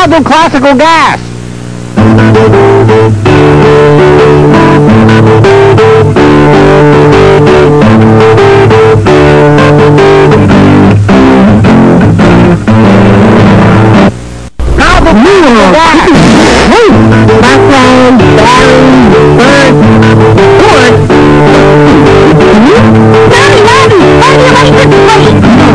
I'll do classical gas. Background, Barry, Bird, Ford. Daddy, electric light!